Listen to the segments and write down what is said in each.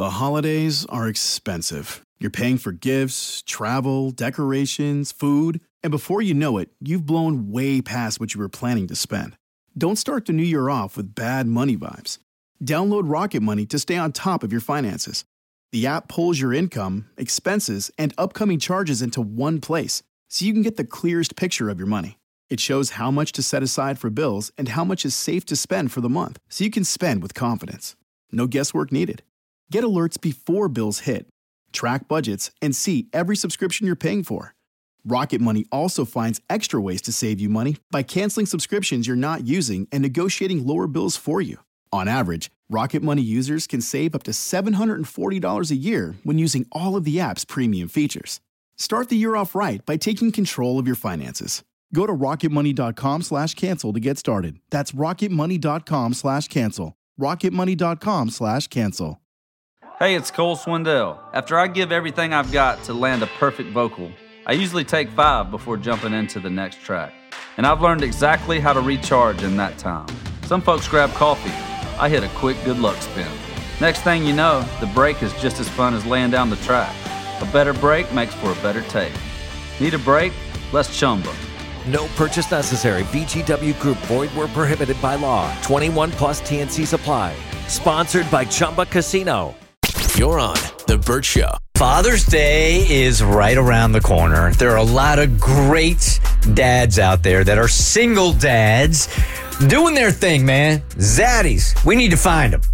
The holidays are expensive. You're paying for gifts, travel, decorations, food, and before you know it, you've blown way past what you were planning to spend. Don't start the new year off with bad money vibes. Download Rocket Money to stay on top of your finances. The app pulls your income, expenses, and upcoming charges into one place, so you can get the clearest picture of your money. It shows how much to set aside for bills and how much is safe to spend for the month, so you can spend with confidence. No guesswork needed. Get alerts before bills hit. Track budgets and see every subscription you're paying for. Rocket Money also finds extra ways to save you money by canceling subscriptions you're not using and negotiating lower bills for you. On average, Rocket Money users can save up to $740 a year when using all of the app's premium features. Start the year off right by taking control of your finances. Go to rocketmoney.com/cancel to get started. That's rocketmoney.com/cancel. rocketmoney.com/cancel. Hey, it's Cole Swindell. After I give everything I've got to land a perfect vocal, I usually take 5 before jumping into the next track. And I've learned exactly how to recharge in that time. Some folks grab coffee. I hit a quick good luck spin. Next thing you know, the break is just as fun as laying down the track. A better break makes for a better take. Need a break? Let's Chumba. No purchase necessary. VGW Group. Void where prohibited by law. 21 plus TNC Supply. Sponsored by Chumba Casino. You're on The Bert Show. Father's Day is right around the corner. There are a lot of great dads out there that are single dads doing their thing, man. Zaddies. We need to find them.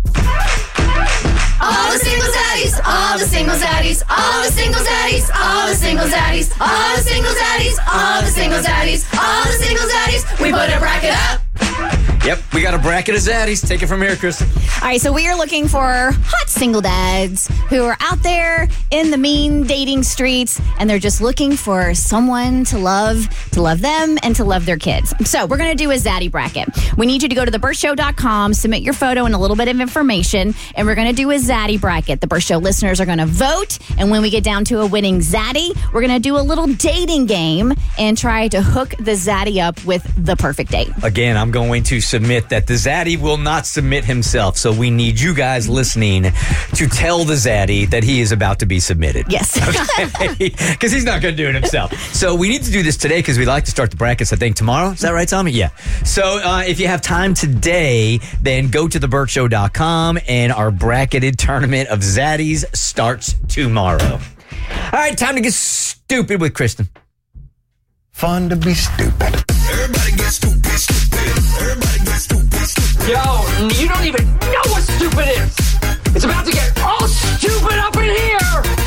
All the single zaddies, all the single zaddies, all the single zaddies, all the single zaddies, all the single zaddies, all the single zaddies, all the single zaddies. We put a bracket up. Yep, we got a bracket of zaddies. Take it from here, Kristen. All right, so we are looking for hot single dads who are out there in the mean dating streets, and they're just looking for someone to love them, and to love their kids. So we're going to do a zaddy bracket. We need you to go to thebertshow.com, submit your photo and a little bit of information, and we're going to do a zaddy bracket. The Bert Show listeners are going to vote, and when we get down to a winning zaddy, we're going to do a little dating game and try to hook the zaddy up with the perfect date. Again, I'm going to submit that the zaddy will not submit himself, so we need you guys listening to tell the zaddy that he is about to be submitted. Yes. Okay? Because he's not going to do it himself. So we need to do this today because we'd like to start the brackets, I think, tomorrow. Is that right, Tommy? Yeah. So if you have time today, then go to thebertshow.com, and our bracketed tournament of zaddies starts tomorrow. All right, time to get stupid with Kristen. Fun to be stupid. Everybody get stupid, stupid. Everybody get stupid, stupid. Yo, you don't even know what stupid is. It's about to get all stupid up in here.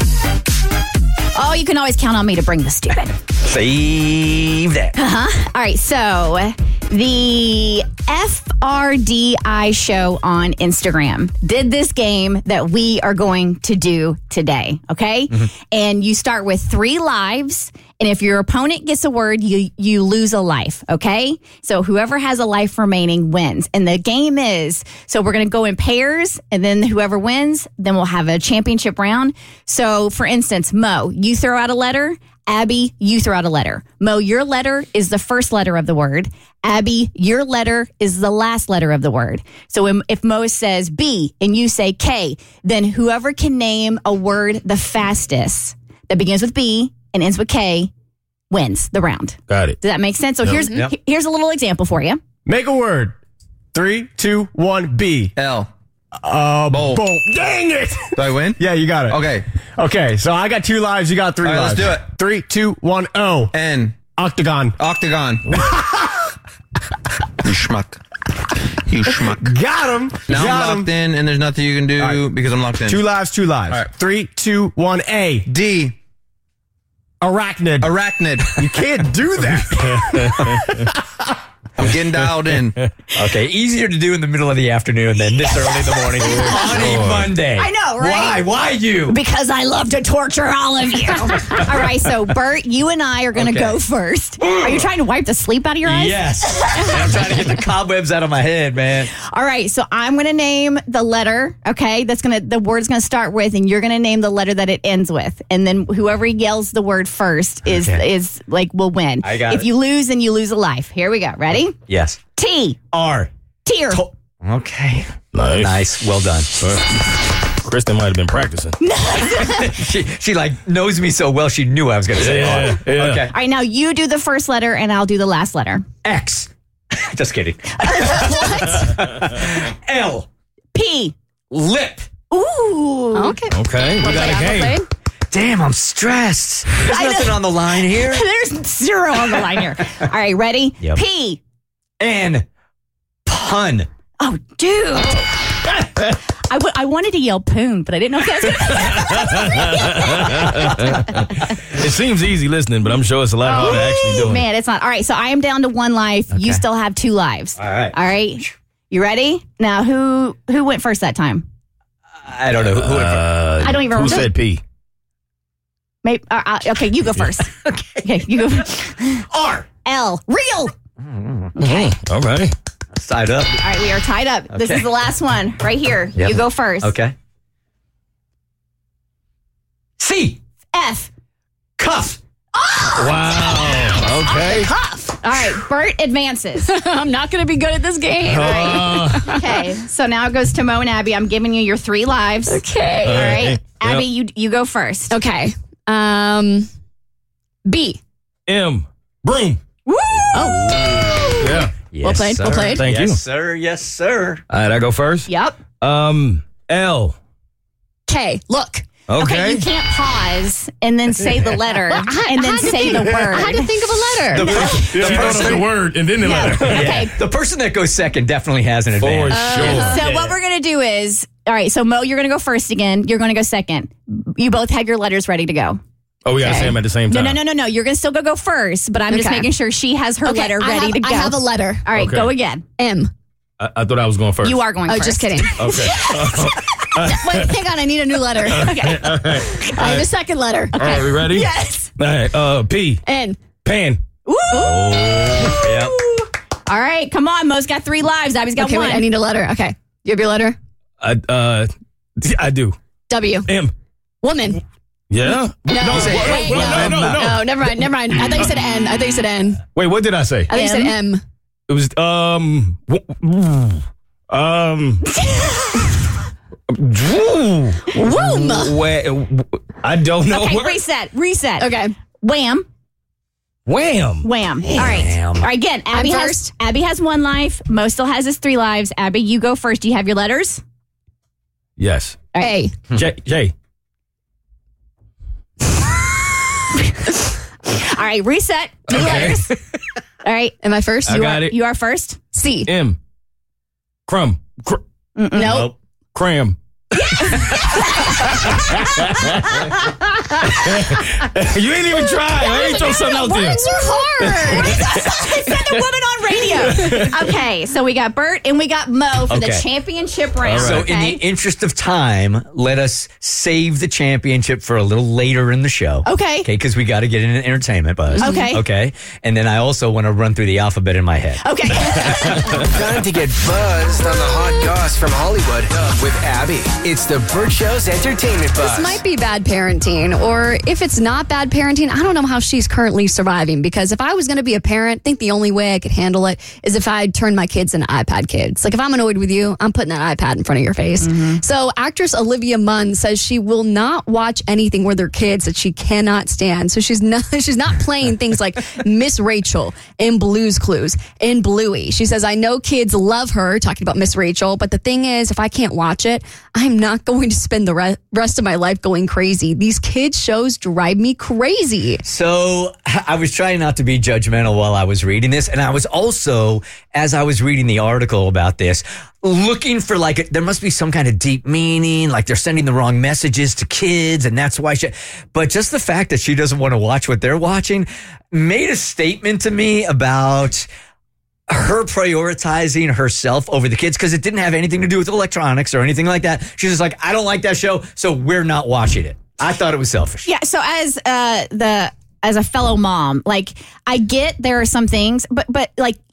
Oh, you can always count on me to bring the stupid. Save that. All right, so the FRDI show on Instagram did this game that we are going to do today, okay? Mm-hmm. And you start with 3 lives, and if your opponent gets a word, you lose a life, okay? So whoever has a life remaining wins. And the game is, so we're going to go in pairs, and then whoever wins, then we'll have a championship round. So, for instance, Mo, you throw out a letter. Abby, you throw out a letter. Mo, your letter is the first letter of the word. Abby, your letter is the last letter of the word. So if Mo says B and you say K, then whoever can name a word the fastest that begins with B and ends with K wins the round. Got it. Does that make sense? So here's a little example for you. Make a word. 3, 2, 1, B. L. Bowl. Dang it! Do I win? Yeah, you got it. Okay, so I got 2 lives, you got 3 lives. Let's do it. 3, 2, 1, O. N. Octagon. You schmuck. You schmuck. Got him. Now I'm locked in, and there's nothing you can do because I'm locked in. 2 lives. All right. 3, 2, 1, A. D. Arachnid. You can't do that. I'm getting dialed in. Okay, easier to do in the middle of the afternoon than this early in the morning on a Monday. I know, right? Why you? Because I love to torture all of you. All right, so Bert, you and I are going to go first. Are you trying to wipe the sleep out of your eyes? Yes. I'm trying to get the cobwebs out of my head, man. All right, so I'm going to name the letter, okay? The word's going to start with, and you're going to name the letter that it ends with. And then whoever yells the word first will win. I got it. If you lose, then you lose a life. Here we go. Ready? Yes. T. R. Tear. Okay. Nice. Well done. Kristen might have been practicing. she like knows me so well, she knew I was going to say R. Yeah. Okay. All right, now you do the first letter and I'll do the last letter. X. Just kidding. L. P. Lip. Ooh. Okay. Okay, we got a game. Damn, I'm stressed. There's nothing on the line here. There's 0 on the line here. All right, ready? Yep. P. And pun. Oh, dude. I wanted to yell poon, but I didn't know if that was going to It seems easy listening, but I'm sure it's a lot harder actually doing it. Man, it's not. All right, so I am down to 1 life. You still have 2 lives. All right. All right. You ready? Now, who went first that time? I don't know. Who went first? I don't even Who remember. said P? Maybe, okay, you go first. Okay, you go. R. L. Real. Okay. All right. Side up. All right, we are tied up. This Okay. is the last one right here. Yep. You go first. Okay. C. F. Cuff. Wow. Okay. Cuff. All right, Bert advances. I'm not going to be good at this game. Okay, so now it goes to Mo and Abby. I'm giving you your 3 lives. Okay. All right. Yep. Abby, you go first. Okay. B. M. Broom. Woo! Oh. Yeah. Yes, Well played, sir. well played. Thank yes, you. sir. Yes, sir. All right, I go first. Yep. L. K. Look. Okay, you can't pause and then say the letter and then say the word. I had to think of a letter. She thought of the word and then the letter. Okay. The person that goes second definitely has an advantage. sure. So what we're going to do is, all right, so Mo, you're going to go first again. You're going to go second. You both have your letters ready to go. Oh, we got to say them at the same time. No. You're going to still go first, but I'm just Okay. making sure she has her letter ready to go. I have a letter. All right, Okay. go again. M. I thought I was going first. You are going Oh, first. just kidding. Okay. Wait, hang on. I need a new letter. Okay. All right. I have a second letter. All right, we ready? Yes. All right. P. N. Pan. Woo! Yep. All right, come on. Mo's got 3 lives. Abby's got Okay, 1. wait, I need a letter. Okay. You have your letter? I do. W. M. Woman. Yeah? No. No, Wait, no. No, never mind. I thought you said N. Wait, what did I say? I think you said M. It was Womb. I don't know. Okay, what- reset. Okay. Wham. Wham. All right. Wham. All right, again, Abby I'm has first. Abby has 1 life. Mo still has his 3 lives. Abby, you go first. Do you have your letters? Yes. A. J. All right, reset. New letters. All right. Am I first? I got it. You are first. C. M. Crumb. Nope. Cram. You ain't even try. I ain't throw something out there. Words are hard. It said the woman on radio. Okay, so we got Bert and we got Mo for the Okay. championship round. So, okay? in the interest of time, let us save the championship for a little later in the show. Okay. Okay, because we got to get in an entertainment buzz. Okay. Okay. And then I also want to run through the alphabet in my head. Okay. Time to get buzzed on the hot goss from Hollywood with Abby. It's the Burt Show's entertainment buzz. This might be bad parenting, or if it's not bad parenting, I don't know how she's currently surviving. Because if I was going to be a parent, I think the only way I could handle it is if I turned my kids into iPad kids. Like if I'm annoyed with you, I'm putting that iPad in front of your face. So actress Olivia Munn says she will not watch anything where there are kids that she cannot stand. So she's not playing things like Miss Rachel and Blue's Clues and Bluey. She says, I know kids love her, talking about Miss Rachel, but the thing is, if I can't watch it, I'm not going to spend the rest of my life going crazy. These kids shows drive me crazy. So I was trying not to be judgmental while I was reading this. And I was also, as I was reading the article about this, looking for there must be some kind of deep meaning, like they're sending the wrong messages to kids. And that's why but just the fact that she doesn't want to watch what they're watching made a statement to me about her prioritizing herself over the kids, because it didn't have anything to do with electronics or anything like that. She's just like, I don't like that show, so we're not watching it. I thought it was selfish. Yeah, so as a fellow mom, like I get there are some things, but like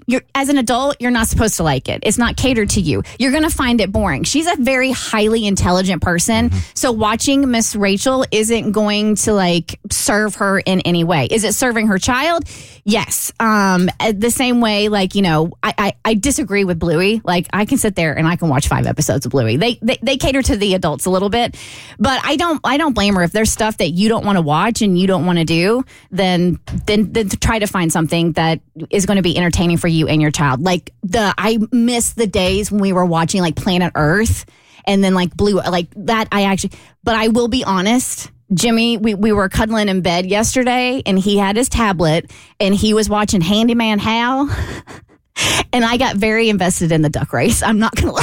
as an adult, you're not supposed to like it. It's not catered to you. You're going to find it boring. She's a very highly intelligent person. So watching Miss Rachel isn't going to like serve her in any way. Is it serving her child? Yes. The same way, like, you know, I disagree with Bluey. Like, I can sit there and I can watch 5 episodes of Bluey. They cater to the adults a little bit, but I don't blame her. If there's stuff that you don't want to watch and you don't want to do, then try to find something that is going to be entertaining for you and your child. Like I miss the days when we were watching like Planet Earth and then like Blue, like that. But I will be honest, Jimmy, we were cuddling in bed yesterday and he had his tablet and he was watching Handyman Hal. And I got very invested in the duck race. I'm not going to lie.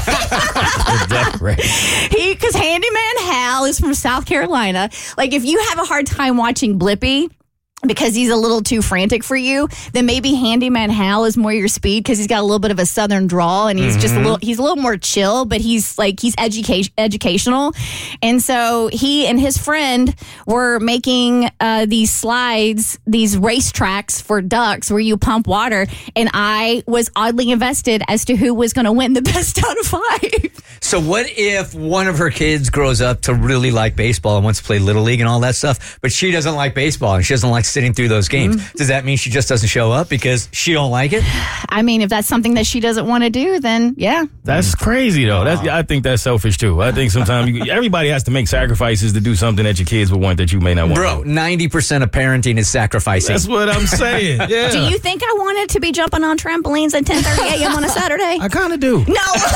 The duck race. Because Handyman Hal is from South Carolina. Like, if you have a hard time watching Blippi because he's a little too frantic for you, then maybe Handyman Hal is more your speed because he's got a little bit of a southern drawl and he's just a little more chill, but he's educational. And so he and his friend were making these slides, these race tracks for ducks where you pump water, and I was oddly invested as to who was going to win the best out of 5. So what if one of her kids grows up to really like baseball and wants to play Little League and all that stuff, but she doesn't like baseball and she doesn't like sitting through those games? Does that mean she just doesn't show up because she don't like it? I mean, if that's something that she doesn't want to do, then yeah. That's crazy, though. I think that's selfish, too. I think sometimes everybody has to make sacrifices to do something that your kids would want that you may not want. Bro, 90% of parenting is sacrificing. That's what I'm saying. Yeah. Do you think I wanted to be jumping on trampolines at 10:30 a.m. on a Saturday? I kind of do.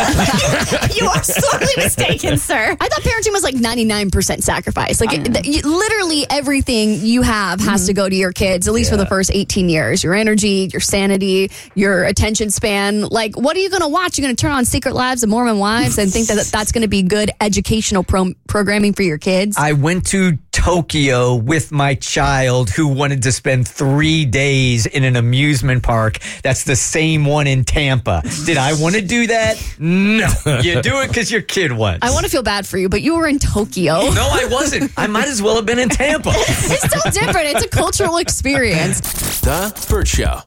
No. You are sorely mistaken, sir. I thought parenting was like 99% sacrifice. Like literally everything you have has to go to your kids, at least for the first 18 years. Your energy, your sanity, your attention span. Like, what are you going to watch? You're going to turn on Secret Lives of Mormon Wives and think that that's going to be good educational programming for your kids? I went to Tokyo with my child who wanted to spend 3 days in an amusement park. That's the same one in Tampa. Did I want to do that? No. You do it because your kid wants. I want to feel bad for you, but you were in Tokyo. No, I wasn't. I might as well have been in Tampa. It's still different. It's a cultural experience. The Burt Show.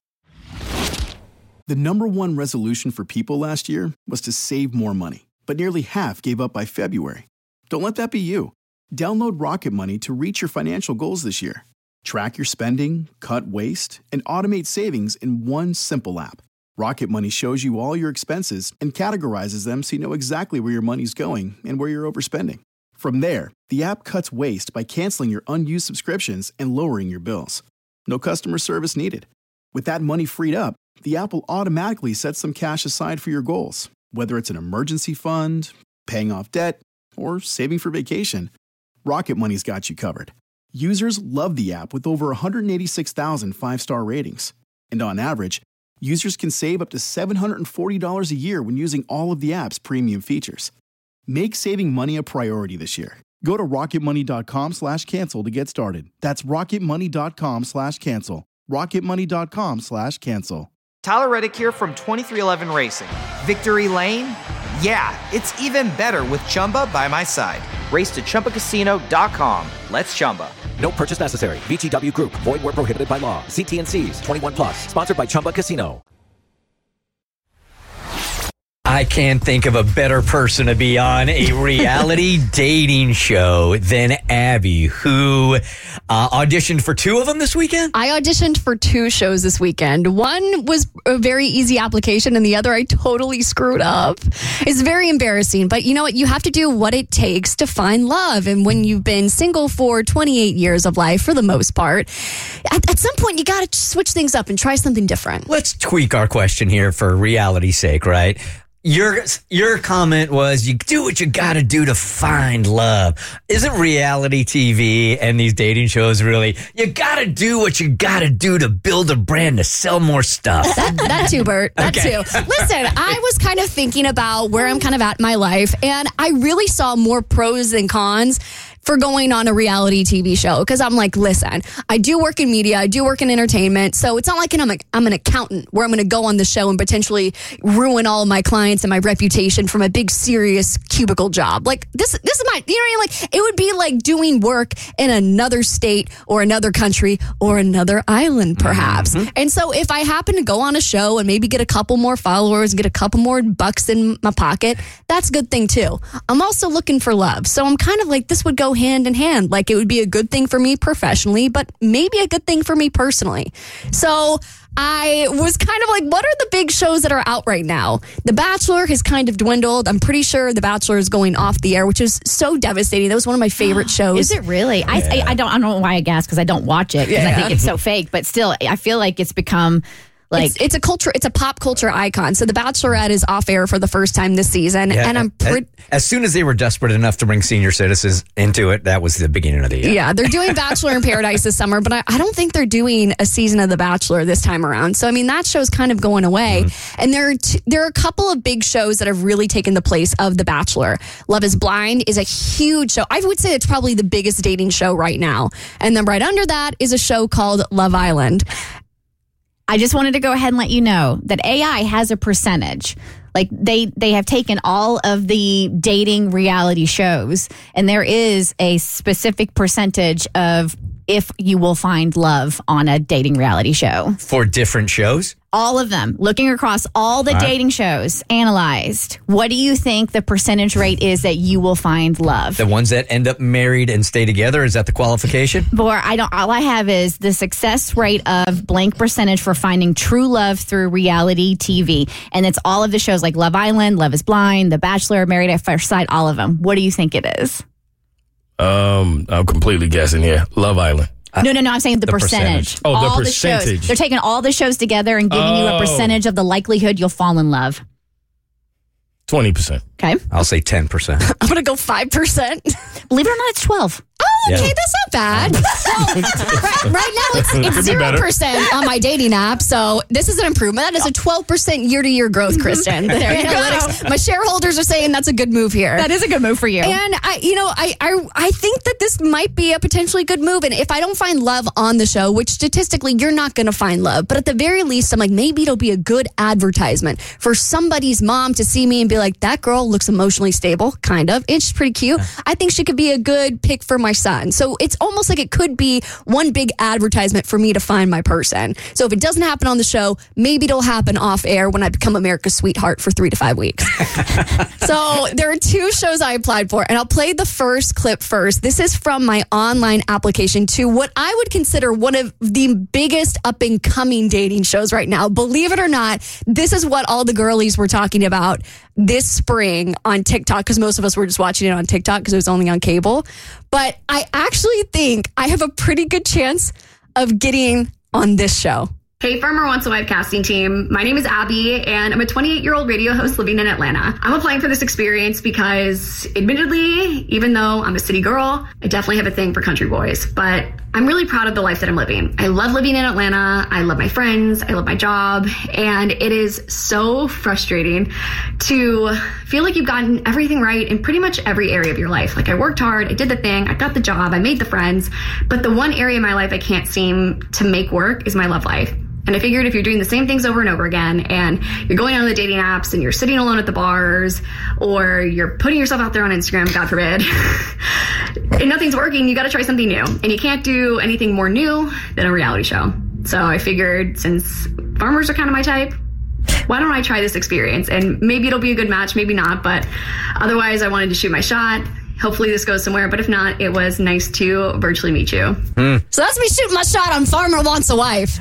The number one resolution for people last year was to save more money, but nearly half gave up by February. Don't let that be you. Download Rocket Money to reach your financial goals this year. Track your spending, cut waste, and automate savings in one simple app. Rocket Money shows you all your expenses and categorizes them so you know exactly where your money's going and where you're overspending. From there, the app cuts waste by canceling your unused subscriptions and lowering your bills. No customer service needed. With that money freed up, the app will automatically set some cash aside for your goals, whether it's an emergency fund, paying off debt, or saving for vacation. Rocket Money's got you covered. Users love the app with over 186,000 5-star ratings. And on average, users can save up to $740 a year when using all of the app's premium features. Make saving money a priority this year. Go to rocketmoney.com/cancel to get started. That's rocketmoney.com/cancel. rocketmoney.com/cancel. Tyler Reddick here from 2311 Racing. Victory Lane? Yeah, it's even better with Chumba by my side. Race to ChumbaCasino.com. Let's Chumba. No purchase necessary. VGW Group. Void where prohibited by law. See T&Cs. 21 plus. Sponsored by Chumba Casino. I can't think of a better person to be on a reality dating show than Abby, who auditioned for 2 of them this weekend. I auditioned for 2 shows this weekend. One was a very easy application, and the other I totally screwed up. It's very embarrassing, but you know what? You have to do what it takes to find love. And when you've been single for 28 years of life, for the most part, at some point you got to switch things up and try something different. Let's tweak our question here for reality's sake, right? Your comment was you do what you got to do to find love. Isn't reality TV and these dating shows really, you got to do what you got to do to build a brand, to sell more stuff? That too, Bert. That Okay. too. Listen, I was kind of thinking about where I'm kind of at in my life, and I really saw more pros than cons for going on a reality TV show because I'm like, listen, I do work in media, I do work in entertainment, so it's not like I'm an accountant where I'm going to go on the show and potentially ruin all of my clients and my reputation from a big serious cubicle job. Like this is my, you know what I mean? Like it would be like doing work in another state or another country or another island perhaps. And so if I happen to go on a show and maybe get a couple more followers, get a couple more bucks in my pocket, that's a good thing too. I'm also looking for love. So I'm kind of like, this would go hand in hand. Like it would be a good thing for me professionally, but maybe a good thing for me personally. So I was kind of like, what are the big shows that are out right now? The Bachelor has kind of dwindled. I'm pretty sure The Bachelor is going off the air, which is so devastating. That was one of my favorite shows. Is it really? Yeah. I don't know why I gasped because I don't watch it because I think it's so fake. But still, I feel like it's become like it's a culture. It's a pop culture icon. So The Bachelorette is off air for the first time this season, and I'm as soon as they were desperate enough to bring senior citizens into it, that was the beginning of the year. Yeah, they're doing Bachelor in Paradise this summer, but I don't think they're doing a season of The Bachelor this time around. So I mean, that show's kind of going away, and there are a couple of big shows that have really taken the place of The Bachelor. Love is Blind is a huge show. I would say it's probably the biggest dating show right now, and then right under that is a show called Love Island. I just wanted to go ahead and let you know that AI has a percentage. Like they have taken all of the dating reality shows, and there is a specific percentage of if you will find love on a dating reality show. For different shows? All of them. Looking across all the dating shows, analyzed. What do you think the percentage rate is that you will find love? The ones that end up married and stay together? Is that the qualification? All I have is the success rate of blank percentage for finding true love through reality TV. And it's all of the shows like Love Island, Love is Blind, The Bachelor, Married at First Sight, all of them. What do you think it is? I'm completely guessing here. Love Island. No, I'm saying the percentage. Oh, all the percentage. The shows. They're taking all the shows together and giving you a percentage of the likelihood you'll fall in love. 20%. Okay. I'll say 10%. I'm going to go 5%. Believe it or not, it's 12. Oh, okay, that's not bad. Well, right now it's 0% on my dating app, so this is an improvement. That is a 12% year-to-year growth, Kristen. The analytics. My shareholders are saying that's a good move here. That is a good move for you. And I think that this might be a potentially good move. And if I don't find love on the show, which statistically you're not going to find love, but at the very least, I'm like, maybe it'll be a good advertisement for somebody's mom to see me and be like, that girl looks emotionally stable, kind of. And she's pretty cute. I think she could be a good pick for my son. So it's almost like it could be one big advertisement for me to find my person. So if it doesn't happen on the show, maybe it'll happen off air when I become America's sweetheart for 3 to 5 weeks. So there are 2 shows I applied for, and I'll play the first clip first. This is from my online application to what I would consider one of the biggest up and coming dating shows right now. Believe it or not, this is what all the girlies were talking about this spring on TikTok, because most of us were just watching it on TikTok because it was only on cable. But I actually think I have a pretty good chance of getting on this show. Hey, Farmer Wants a Wife casting team. My name is Abby, and I'm a 28-year-old radio host living in Atlanta. I'm applying for this experience because, admittedly, even though I'm a city girl, I definitely have a thing for country boys. But I'm really proud of the life that I'm living. I love living in Atlanta. I love my friends. I love my job. And it is so frustrating to feel like you've gotten everything right in pretty much every area of your life. Like, I worked hard, I did the thing, I got the job, I made the friends. But the one area of my life I can't seem to make work is my love life. And I figured if you're doing the same things over and over again, and you're going on the dating apps, and you're sitting alone at the bars, or you're putting yourself out there on Instagram, God forbid, and nothing's working, you got to try something new. And you can't do anything more new than a reality show. So I figured, since farmers are kind of my type, why don't I try this experience? And maybe it'll be a good match, maybe not. But otherwise, I wanted to shoot my shot. Hopefully this goes somewhere, but if not, it was nice to virtually meet you. So that's me shooting my shot on Farmer Wants a Wife.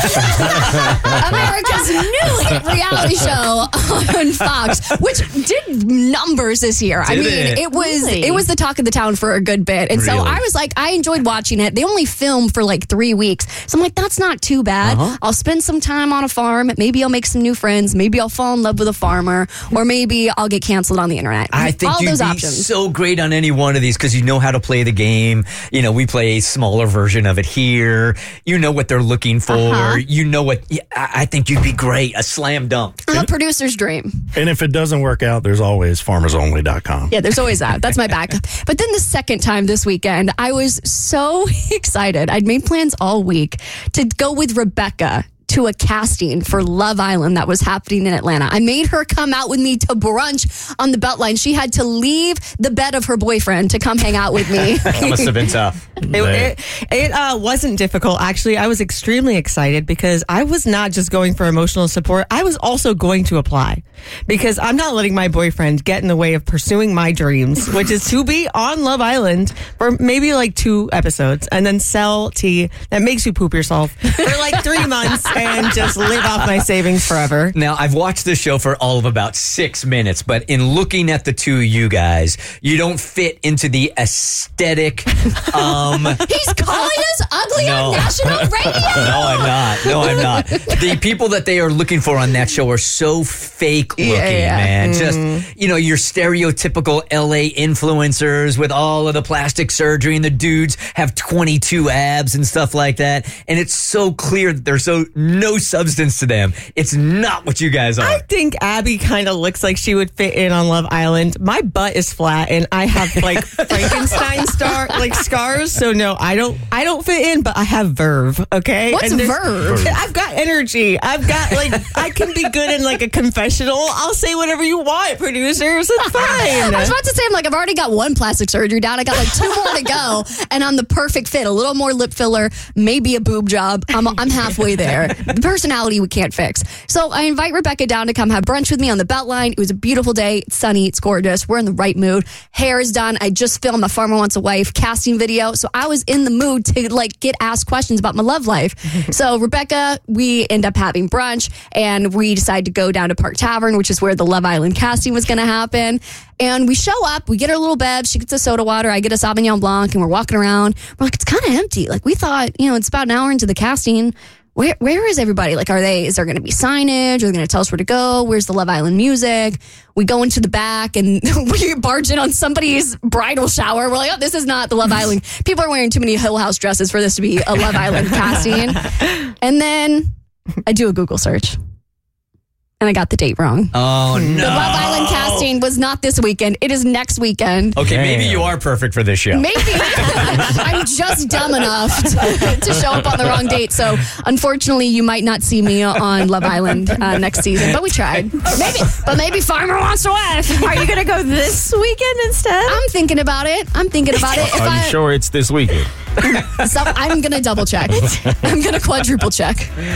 America's new hit reality show on Fox, which did numbers this year. It was the talk of the town for a good bit. And so I was like, I enjoyed watching it. They only filmed for like 3 weeks. So I'm like, that's not too bad. I'll spend some time on a farm. Maybe I'll make some new friends. Maybe I'll fall in love with a farmer, or maybe I'll get canceled on the internet. I think you'd be so great on any one of these because you know how to play the game. You know, we play a smaller version version of it here. You know what they're looking for. You know what, I think you'd be great. A slam dunk. A producer's dream. And if it doesn't work out, there's always farmersonly.com. Yeah, there's always that. That's my backup. But then the second time this weekend, I was so excited. I'd made plans all week to go with Rebecca to a casting for Love Island that was happening in Atlanta. I made her come out with me to brunch on the Beltline. She had to leave the bed of her boyfriend to come hang out with me. That must have been tough. It wasn't difficult. Actually, I was extremely excited because I was not just going for emotional support. I was also going to apply because I'm not letting my boyfriend get in the way of pursuing my dreams, which is to be on Love Island for maybe like 2 episodes and then sell tea that makes you poop yourself for like 3 months and just live off my savings forever. Now, I've watched this show for all of about 6 minutes, but in looking at the two of you guys, you don't fit into the aesthetic. He's calling us ugly on national radio. No, I'm not. The people that they are looking for on that show are so fake looking, man. Just, your stereotypical LA influencers with all of the plastic surgery, and the dudes have 22 abs and stuff like that. And it's so clear that there's no substance to them. It's not what you guys are. I think Abby kind of looks like she would fit in on Love Island. My butt is flat and I have like Frankenstein scars. So no, I don't fit in, but I have verve. Okay. What's verve? I've got energy. I've got I can be good in like a confessional. I'll say whatever you want, producers. It's fine. I was about to say, I've already got 1 plastic surgery down. I got 2 more to go, and I'm the perfect fit. A little more lip filler, maybe a boob job. I'm halfway there. The personality we can't fix. So I invite Rebecca down to come have brunch with me on the Beltline. It was a beautiful day. It's sunny. It's gorgeous. We're in the right mood. Hair is done. I just filmed a Farmer Wants a Wife casting video. So I was in the mood to get asked questions about my love life. So Rebecca, we end up having brunch, and we decide to go down to Park Tavern, which is where the Love Island casting was going to happen. And we show up, we get her little bev, she gets a soda water, I get a Sauvignon Blanc, and we're walking around. We're like, it's kind of empty. We thought, it's about an hour into the casting. Where is everybody? Is there going to be signage? Are they going to tell us where to go? Where's the Love Island music? We go into the back and we barge in on somebody's bridal shower. We're like, oh, this is not the Love Island. People are wearing too many Hill House dresses for this to be a Love Island casting. And then I do a Google search. And I got the date wrong. Oh, no. The Love Island casting was not this weekend. It is next weekend. Okay, maybe you are perfect for this show. Maybe. I'm just dumb enough to show up on the wrong date. So, unfortunately, you might not see me on Love Island next season. But we tried. Maybe Farmer Wants a Wife. Are you going to go this weekend instead? I'm thinking about it. Are you sure it's this weekend? So I'm going to double check. I'm going to quadruple check.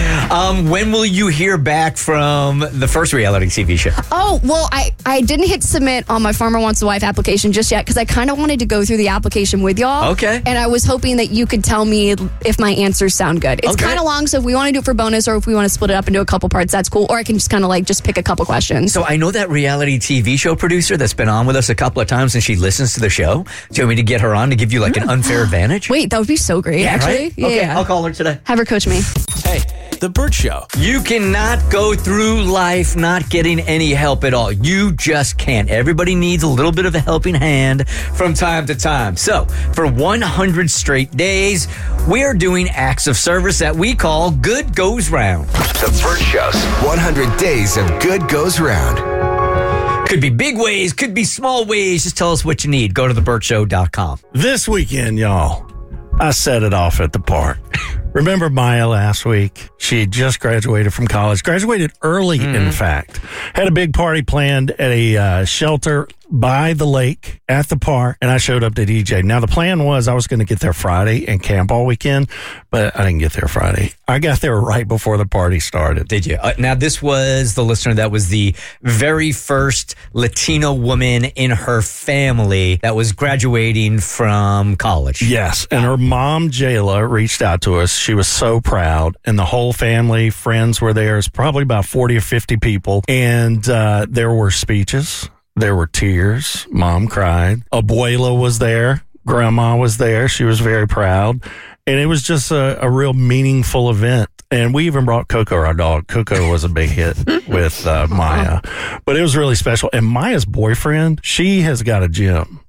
When will you hear back from the first reality TV show? Oh, well, I didn't hit submit on my Farmer Wants a Wife application just yet because I kind of wanted to go through the application with y'all. Okay. And I was hoping that you could tell me if my answers sound good. It's kind of long, so if we want to do it for bonus or if we want to split it up into a couple parts, that's cool. Or I can just kind of just pick a couple questions. So I know that reality TV show producer that's been on with us a couple of times and she listens to the show. Do you want me to get her on to give you an unfair advantage? Wait, that would be so great, actually. Right? Okay, Yeah. I'll call her today. Have her coach me. Hey, The Burt Show. You cannot go through life not getting any help at all. You just can't. Everybody needs a little bit of a helping hand from time to time. So, for 100 straight days, we are doing acts of service that we call Good Goes Round. The Burt Show's 100 Days of Good Goes Round. Could be big ways, could be small ways. Just tell us what you need. Go to theburtshow.com. This weekend, y'all, I set it off at the park. Remember Maya last week? She just graduated from college. Graduated early, in fact. Had a big party planned at a shelter by the lake at the park, and I showed up to DJ. Now, the plan was I was going to get there Friday and camp all weekend, but I didn't get there Friday. I got there right before the party started. Did you? Now, this was the listener that was the very first Latino woman in her family that was graduating from college. Yes, and her mom, Jayla, reached out to us. She was so proud, and the whole family, friends were there. It's probably about 40 or 50 people, and there were speeches. There were tears. Mom cried. Abuela was there. Grandma was there. She was very proud. And it was just a real meaningful event. And we even brought Coco, our dog. Coco was a big hit with Maya. But it was really special. And Maya's boyfriend, she has got a gym.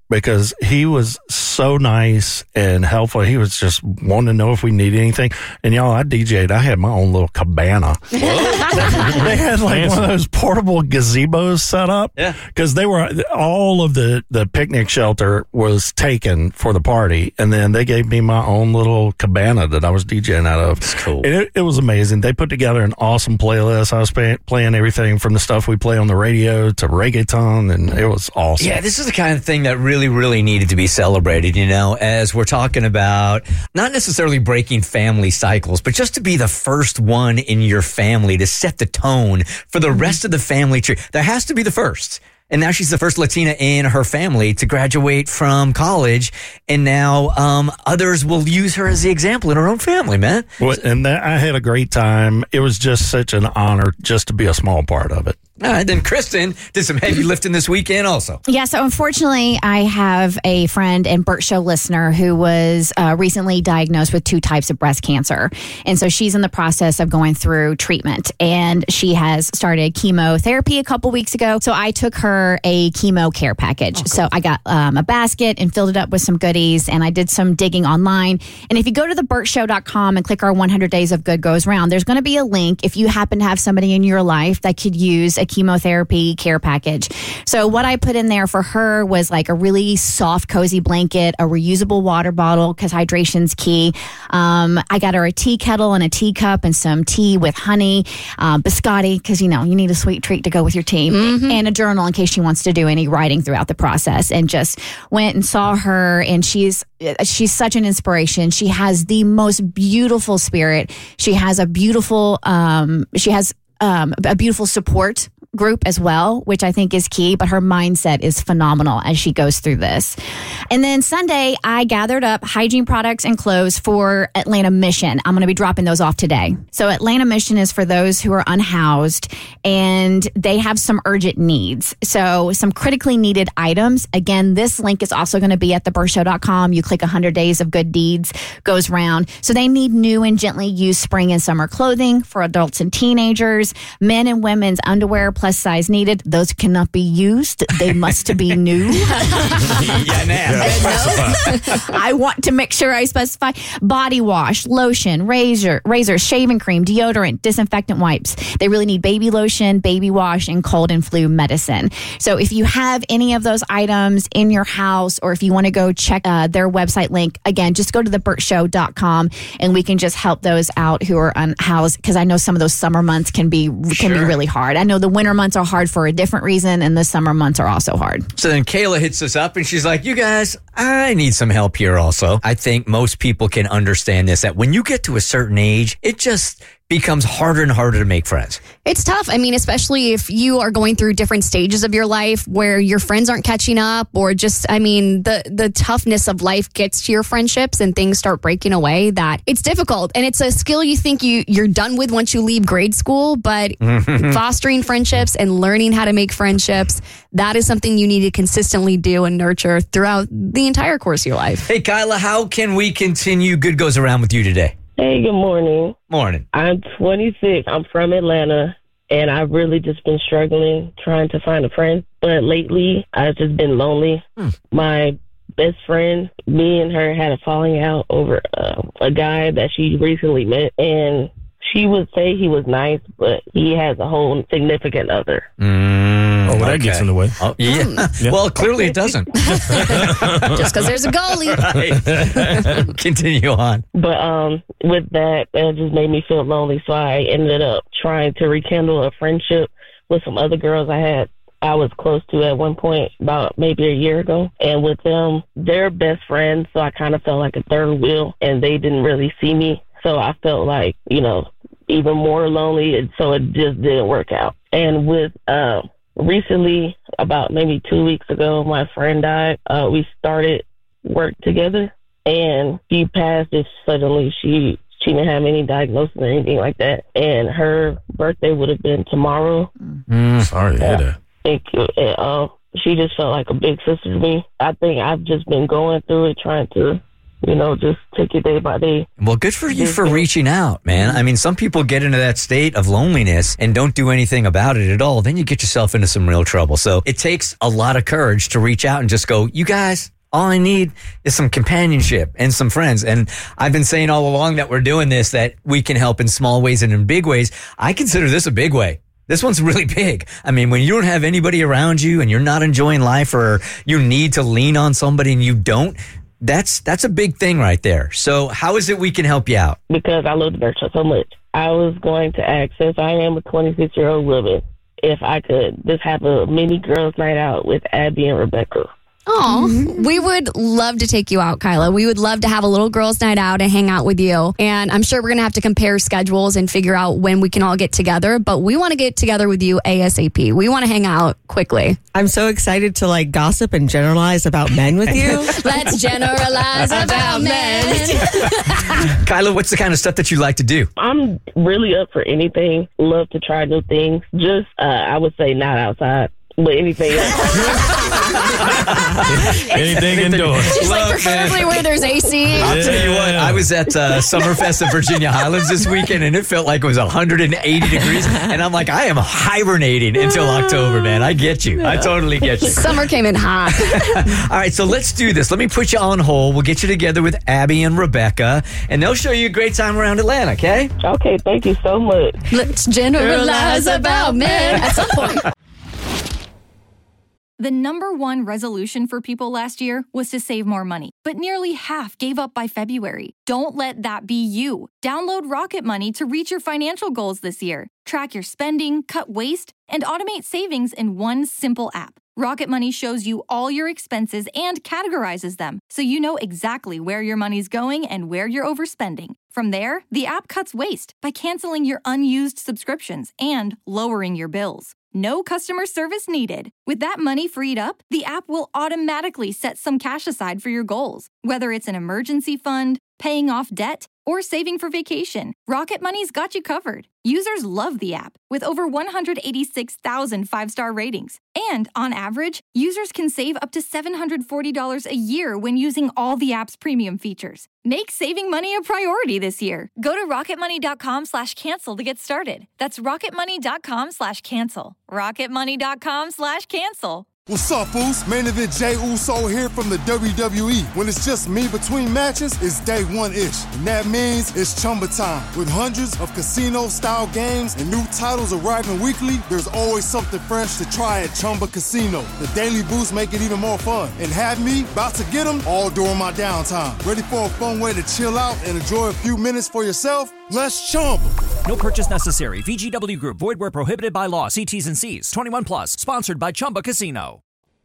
because he was so nice and helpful. He was just wanting to know if we needed anything. And y'all, I DJ'd. I had my own little cabana. They had like one of those portable gazebos set up. Yeah. Because they were, all of the picnic shelter was taken for the party. And then they gave me my own little cabana that I was DJing out of. That's cool. And it was amazing. They put together an awesome playlist. I was playing everything from the stuff we play on the radio to reggaeton, and it was awesome. Yeah, this is the kind of thing that really, really needed to be celebrated, as we're talking about not necessarily breaking family cycles, but just to be the first one in your family to set the tone for the rest of the family tree. There has to be the first. And now she's the first Latina in her family to graduate from college. And now others will use her as the example in her own family, man. Well, and I had a great time. It was just such an honor just to be a small part of it. All right, then Kristen did some heavy lifting this weekend also. Yeah, so unfortunately, I have a friend and Burt Show listener who was recently diagnosed with 2 types of breast cancer. And so she's in the process of going through treatment. And she has started chemotherapy a couple weeks ago. So I took her a chemo care package. So I got a basket and filled it up with some goodies. And I did some digging online. And if you go to theburtshow.com and click our 100 Days of Good Goes Round, there's going to be a link if you happen to have somebody in your life that could use a chemotherapy care package. So what I put in there for her was like a really soft, cozy blanket, a reusable water bottle because hydration's key. I got her a tea kettle and a teacup and some tea with honey, biscotti because you need a sweet treat to go with your tea, and a journal in case she wants to do any writing throughout the process. And just went and saw her, and she's such an inspiration. She has the most beautiful spirit. She has a beautiful support group as well, which I think is key, but her mindset is phenomenal as she goes through this. And then Sunday, I gathered up hygiene products and clothes for Atlanta Mission. I'm going to be dropping those off today. So Atlanta Mission is for those who are unhoused and they have some urgent needs. So some critically needed items. Again, this link is also going to be at theburtshow.com. You click 100 Days of Good Deeds goes round. So they need new and gently used spring and summer clothing for adults and teenagers, men and women's underwear, plus size needed. Those cannot be used. They must be new. I want to make sure I specify body wash, lotion, razor, shaving cream, deodorant, disinfectant wipes. They really need baby lotion, baby wash, and cold and flu medicine. So if you have any of those items in your house, or if you want to go check their website link, again, just go to theburtshow.com and we can just help those out who are unhoused, because I know some of those summer months can be really hard. I know the winter months are hard for a different reason, and the summer months are also hard. So then Kayla hits us up and she's like, you guys, I need some help here also. I think most people can understand this, that when you get to a certain age, it just becomes harder and harder to make friends. It's tough. I mean, especially if you are going through different stages of your life where your friends aren't catching up, or just, the toughness of life gets to your friendships and things start breaking away, that it's difficult. And it's a skill you think you're done with once you leave grade school, but fostering friendships and learning how to make friendships, that is something you need to consistently do and nurture throughout the entire course of your life. Hey, Kyla, how can we continue Good Goes Around with you today? Hey, good morning. Morning. I'm 26. I'm from Atlanta, and I've really just been struggling trying to find a friend. But lately, I've just been lonely. My best friend, me and her had a falling out over a guy that she recently met, and she would say he was nice, but he has a whole significant other. That gets in the way. Oh, yeah. Well, clearly it doesn't. Just because there's a goalie. Right. Continue on. But with that, it just made me feel lonely, so I ended up trying to rekindle a friendship with some other girls I was close to at one point, about maybe a year ago. And with them, they're best friends, so I kind of felt like a third wheel, and they didn't really see me. So I felt like, even more lonely, so it just didn't work out. And with recently, about maybe 2 weeks ago, my friend died. We started work together, and she passed it suddenly. She didn't have any diagnosis or anything like that. And her birthday would have been tomorrow. Sorry to hear that. Thank you. And, she just felt like a big sister to me. I think I've just been going through it, trying to just take it day by day. Well, good for you for reaching out, man. I mean, some people get into that state of loneliness and don't do anything about it at all. Then you get yourself into some real trouble. So it takes a lot of courage to reach out and just go, you guys, all I need is some companionship and some friends. And I've been saying all along that we're doing this, that we can help in small ways and in big ways. I consider this a big way. This one's really big. I mean, when you don't have anybody around you and you're not enjoying life, or you need to lean on somebody and you don't, that's a big thing right there. So how is it we can help you out? Because I love the Burt Show so much. I was going to ask, since I am a 26-year-old woman, if I could just have a mini girls' night out with Abby and Rebecca. Oh, we would love to take you out, Kyla. We would love to have a little girls' night out and hang out with you. And I'm sure we're going to have to compare schedules and figure out when we can all get together. But we want to get together with you ASAP. We want to hang out quickly. I'm so excited to gossip and generalize about men with you. Let's generalize about men. Kyla, what's the kind of stuff that you like to do? I'm really up for anything. Love to try new things. Just, I would say not outside, but anything else. Anything indoors. She's preferably where there's AC. I'll tell you what, I was at Summerfest at Virginia Highlands this weekend, and it felt like it was 180 degrees. And I'm like, I am hibernating until October, man. I get you. I totally get you. Summer came in hot. All right, so let's do this. Let me put you on hold. We'll get you together with Abby and Rebecca, and they'll show you a great time around Atlanta, okay? Okay, thank you so much. Let's generalize about men at some point. The number one resolution for people last year was to save more money, but nearly half gave up by February. Don't let that be you. Download Rocket Money to reach your financial goals this year. Track your spending, cut waste, and automate savings in one simple app. Rocket Money shows you all your expenses and categorizes them, so you know exactly where your money's going and where you're overspending. From there, the app cuts waste by canceling your unused subscriptions and lowering your bills. No customer service needed. With that money freed up, the app will automatically set some cash aside for your goals, whether it's an emergency fund, paying off debt, or saving for vacation. Rocket Money's got you covered. Users love the app, with over 186,000 five-star ratings. And on average, users can save up to $740 a year when using all the app's premium features. Make saving money a priority this year. Go to rocketmoney.com/cancel to get started. That's rocketmoney.com/cancel. rocketmoney.com/cancel. What's up, Foos? Main event Jey Uso here from the WWE. When it's just me between matches, it's day one-ish. And that means it's Chumba time. With hundreds of casino-style games and new titles arriving weekly, there's always something fresh to try at Chumba Casino. The daily boosts make it even more fun. And have me about to get them all during my downtime. Ready for a fun way to chill out and enjoy a few minutes for yourself? Let's Chumba. No purchase necessary. VGW Group. Void where prohibited by law. See T's and C's. 21 plus. Sponsored by Chumba Casino.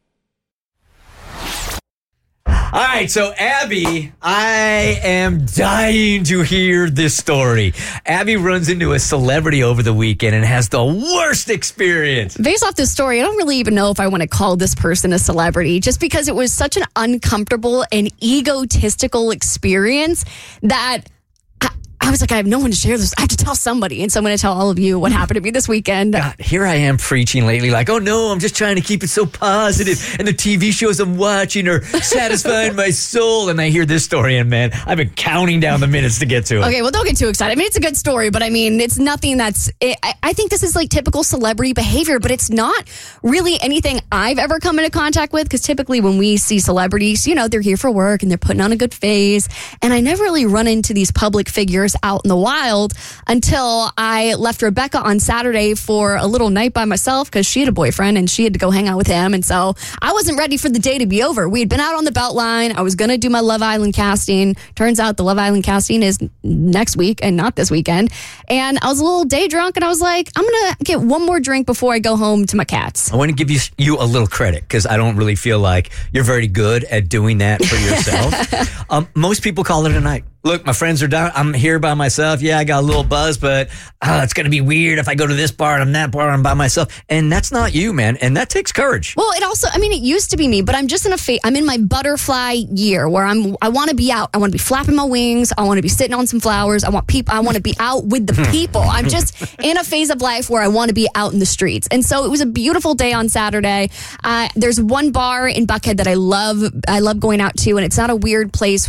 All right, so Abby, I am dying to hear this story. Abby runs into a celebrity over the weekend and has the worst experience. Based off this story, I don't really even know if I want to call this person a celebrity, just because it was such an uncomfortable and egotistical experience that I was like, I have no one to share this. I have to tell somebody. And so I'm going to tell all of you what happened to me this weekend. God, here I am preaching lately like, oh no, I'm just trying to keep it so positive. And the TV shows I'm watching are satisfying my soul. And I hear this story and man, I've been counting down the minutes to get to it. Okay, well, don't get too excited. I mean, it's a good story, but I mean, it's nothing I think this is like typical celebrity behavior, but it's not really anything I've ever come into contact with. Because typically when we see celebrities, they're here for work and they're putting on a good face. And I never really run into these public figures out in the wild until I left Rebecca on Saturday for a little night by myself because she had a boyfriend and she had to go hang out with him. And so I wasn't ready for the day to be over. We had been out on the Beltline. I was going to do my Love Island casting. Turns out the Love Island casting is next week and not this weekend. And I was a little day drunk and I was like, I'm going to get one more drink before I go home to my cats. I want to give you a little credit because I don't really feel like you're very good at doing that for yourself. Most people call it a night. Look, my friends are down. I'm here by myself. Yeah, I got a little buzz, but it's going to be weird if I go to this bar and I'm that bar and I'm by myself. And that's not you, man. And that takes courage. Well, it used to be me, but I'm just I'm in my butterfly year where I want to be out. I want to be flapping my wings. I want to be sitting on some flowers. I want to be out with the people. I'm just in a phase of life where I want to be out in the streets. And so it was a beautiful day on Saturday. There's one bar in Buckhead that I love going out to, and it's not a weird place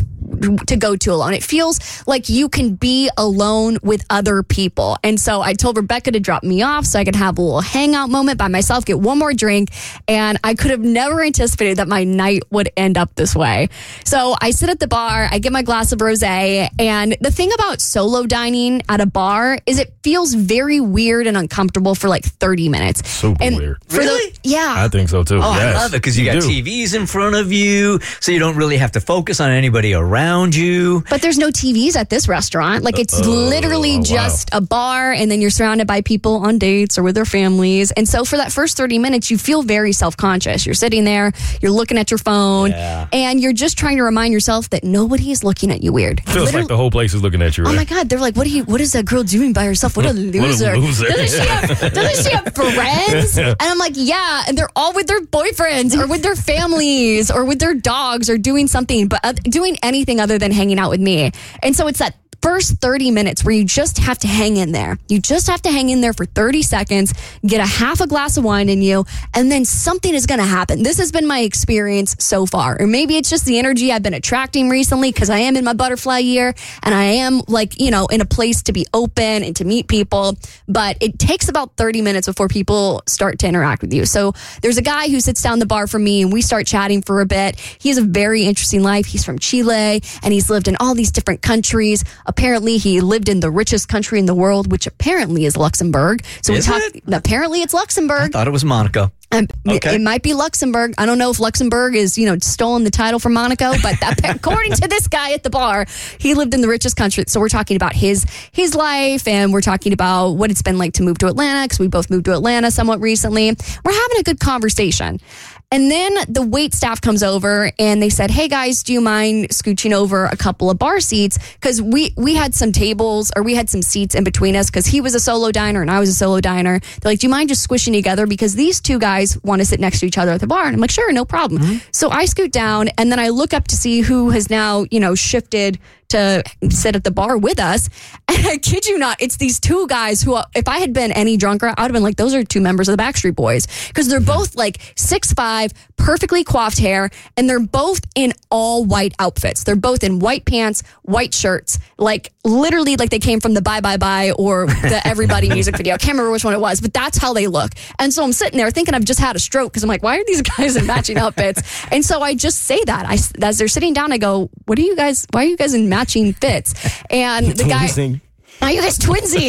to go to alone. It feels like you can be alone with other people. And so I told Rebecca to drop me off so I could have a little hangout moment by myself, get one more drink. And I could have never anticipated that my night would end up this way. So I sit at the bar, I get my glass of rosé. And the thing about solo dining at a bar is it feels very weird and uncomfortable for like 30 minutes. Super weird. Really? Yeah. I think so too. Oh, Yes. I love it because you got do. TVs in front of you, so you don't really have to focus on anybody around you. But there's no TVs at this restaurant. Like it's literally just a bar, and then you're surrounded by people on dates or with their families. And so for that first 30 minutes, you feel very self-conscious. You're sitting there, you're looking at your phone, and you're just trying to remind yourself that nobody is looking at you weird. Feels like the whole place is looking at you. Oh Right? my God, they're like, what is that girl doing by herself? What a loser. Doesn't she have friends? And I'm like, yeah, and they're all with their boyfriends or with their families or with their dogs or doing something, but doing anything other than hanging out with me. And so it's that first 30 minutes where you just have to hang in there. You just have to hang in there for 30 seconds, get a half a glass of wine in you, and then something is going to happen. This has been my experience so far. Or maybe it's just the energy I've been attracting recently because I am in my butterfly year and I am like, in a place to be open and to meet people. But it takes about 30 minutes before people start to interact with you. So there's a guy who sits down the bar for me and we start chatting for a bit. He has a very interesting life. He's from Chile and he's lived in all these different countries. Apparently, he lived in the richest country in the world, which apparently is Luxembourg. So apparently it's Luxembourg. I thought it was Monaco. It might be Luxembourg. I don't know if Luxembourg is, stolen the title from Monaco, but according to this guy at the bar, he lived in the richest country. So we're talking about his life, and we're talking about what it's been like to move to Atlanta, because we both moved to Atlanta somewhat recently. We're having a good conversation. And then the wait staff comes over and they said, hey guys, do you mind scooching over a couple of bar seats? Because we had some tables, or we had some seats in between us, because he was a solo diner and I was a solo diner. They're like, do you mind just squishing together? Because these two guys want to sit next to each other at the bar. And I'm like, sure, no problem. So I scoot down and then I look up to see who has now, shifted to sit at the bar with us. And I kid you not, it's these two guys who, if I had been any drunker, I would have been like, those are two members of the Backstreet Boys. Because they're both like 6'5", perfectly coiffed hair, and they're both in all white outfits. They're both in white pants, white shirts, like literally like they came from the Bye Bye Bye or the Everybody music video. I can't remember which one it was, but that's how they look. And so I'm sitting there thinking I've just had a stroke, because I'm like, why are these guys in matching outfits? And so I just say that. As they're sitting down, I go, why are you guys in matching fits? And the guy... Are you guys twinsing?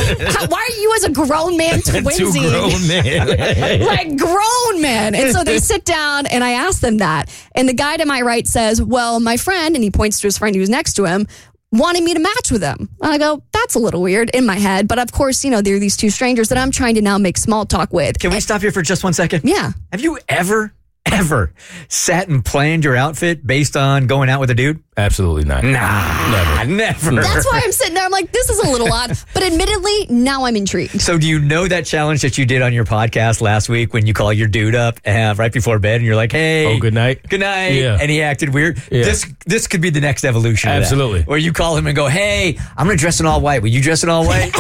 Why are you as a grown man twinsing? Two grown men. Like grown men. And so they sit down and I ask them that. And the guy to my right says, well, my friend, and he points to his friend who's next to him, wanted me to match with him. And I go, that's a little weird in my head. But of course, there are these two strangers that I'm trying to now make small talk with. Can we stop here for just 1 second? Yeah. Have you ever sat and planned your outfit based on going out with a dude? Absolutely not. Nah, never. That's why I'm sitting there. I'm like, this is a little odd. But admittedly, now I'm intrigued. So do you know that challenge that you did on your podcast last week when you call your dude up right before bed and you're like, hey. Oh, good night. Good night. Yeah. And he acted weird. Yeah. This could be the next evolution of that. Absolutely. Where you call him and go, hey, I'm going to dress in all white. Will you dress in all white?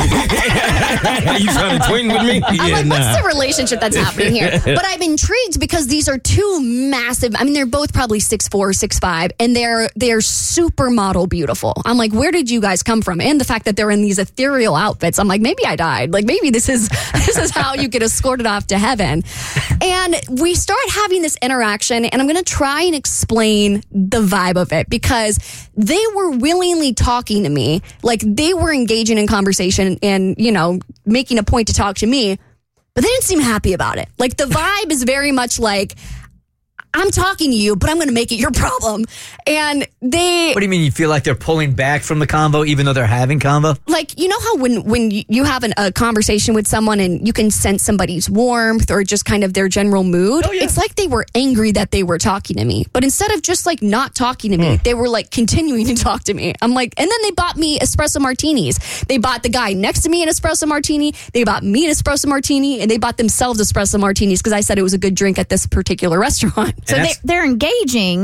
You trying to twin with me? I'm like, what's the relationship that's happening here? But I'm intrigued because these are two massive, they're both probably 6'4", 6'5", and they're supermodel beautiful. I'm like, where did you guys come from? And the fact that they're in these ethereal outfits, I'm like, maybe I died. Like, maybe this is how you get escorted off to heaven. And we start having this interaction, and I'm going to try and explain the vibe of it, because they were willingly talking to me. Like, they were engaging in conversation and, making a point to talk to me, but they didn't seem happy about it. Like, the vibe is very much like, I'm talking to you, but I'm going to make it your problem. And What do you mean? You feel like they're pulling back from the convo even though they're having convo? Like, you know how when you have a conversation with someone and you can sense somebody's warmth or just kind of their general mood? Oh, yeah. It's like they were angry that they were talking to me. But instead of just like not talking to me, they were like continuing to talk to me. I'm like, and then they bought me espresso martinis. They bought the guy next to me an espresso martini. They bought me an espresso martini, and they bought themselves espresso martinis because I said it was a good drink at this particular restaurant. So they're engaging,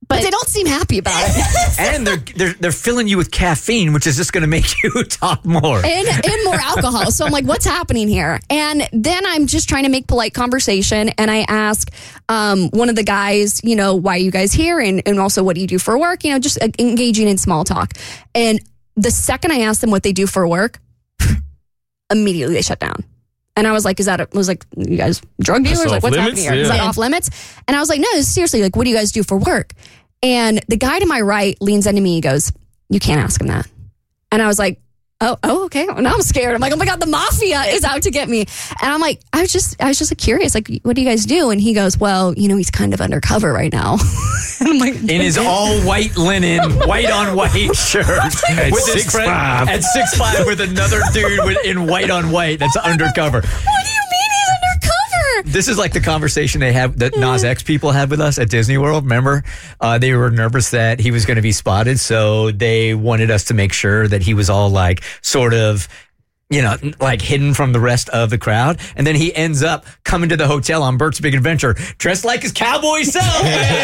But they don't seem happy about it. And they're filling you with caffeine, which is just going to make you talk more. And more alcohol. So I'm like, what's happening here? And then I'm just trying to make polite conversation. And I ask one of the guys, why are you guys here? And also, what do you do for work? Just engaging in small talk. And the second I asked them what they do for work, immediately they shut down. And I was like, you guys drug dealers? Like, what's happening here? Is that off limits? And I was like, no, seriously, like, what do you guys do for work? And the guy to my right leans into me and goes, you can't ask him that. And I was like, oh, okay. Well, now I'm scared. I'm like, oh my God, the mafia is out to get me. And I'm like, I was just like, curious, like, what do you guys do? And he goes, well, he's kind of undercover right now. And I'm like, in his all white linen, white on white shirt. At with his 6'5". At 6'5" with another dude in white on white that's undercover. What do you mean he's undercover? This is like the conversation that Nas X people had with us at Disney World. Remember? They were nervous that he was going to be spotted, so they wanted us to make sure that he was all like sort of, like hidden from the rest of the crowd. And then he ends up coming to the hotel on Bert's Big Adventure dressed like his cowboy self.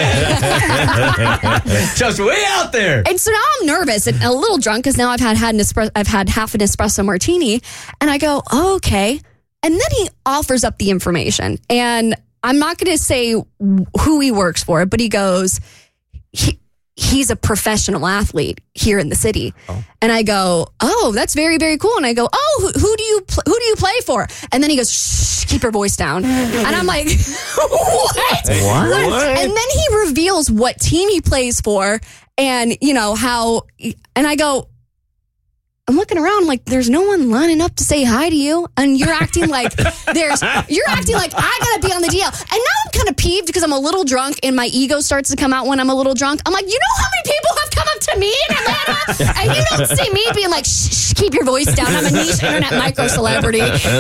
Just way out there. And so now I'm nervous and a little drunk because now I've had half an espresso martini. And I go, oh, okay. And then he offers up the information. And I'm not going to say who he works for, but he goes, he's a professional athlete here in the city. Oh. And I go, oh, that's very, very cool. And I go, oh, who do you play for? And then he goes, shh, keep your voice down. And I'm like, what? And then he reveals what team he plays for and, how, and I go, I'm looking around like there's no one lining up to say hi to you, and you're acting like I gotta be on the DL. And now I'm kind of peeved because I'm a little drunk and my ego starts to come out when I'm a little drunk. I'm like, you know how many people have come up to me in Atlanta, and you don't see me being like, shh, keep your voice down. I'm a niche internet micro celebrity.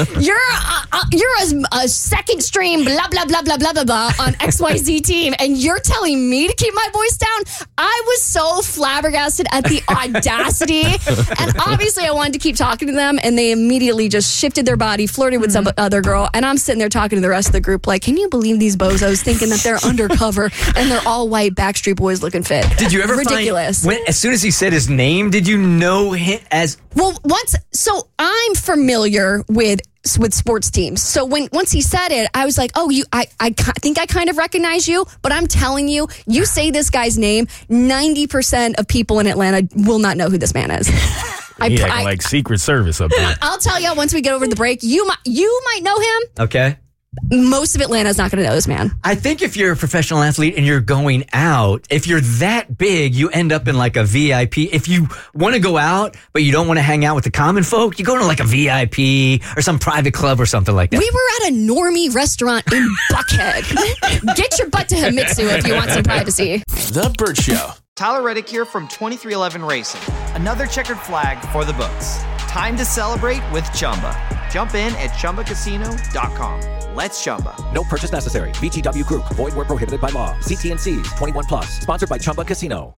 You're a second stream blah blah blah blah blah blah blah on XYZ team, and you're telling me to keep my voice down. I was so flabbergasted at the audacity, and obviously I wanted to keep talking to them, and they immediately just shifted their body, flirted with some other girl, and I'm sitting there talking to the rest of the group like, can you believe these bozos thinking that they're undercover and they're all white Backstreet Boys looking fit? Did you ever ridiculous? As soon as he said his name, did you know him as? Well, so I'm familiar with sports teams. So once he said it, I was like, oh, I think I kind of recognize you, but I'm telling you, you say this guy's name, 90% of people in Atlanta will not know who this man is. He acting like Secret Service up there. I'll tell you once we get over the break, you might know him. Okay. Most of Atlanta's not going to know this man. I think if you're a professional athlete and you're going out, if you're that big, you end up in like a VIP. If you want to go out, but you don't want to hang out with the common folk, you go to like a VIP or some private club or something like that. We were at a normie restaurant in Buckhead. Get your butt to Himitsu if you want some privacy. The Burt Show. Tyler Reddick here from 2311 Racing. Another checkered flag for the books. Time to celebrate with Chumba. Jump in at ChumbaCasino.com. Let's Chumba. No purchase necessary. VGW Group. Void where prohibited by law. See T&Cs. 21+. Sponsored by Chumba Casino.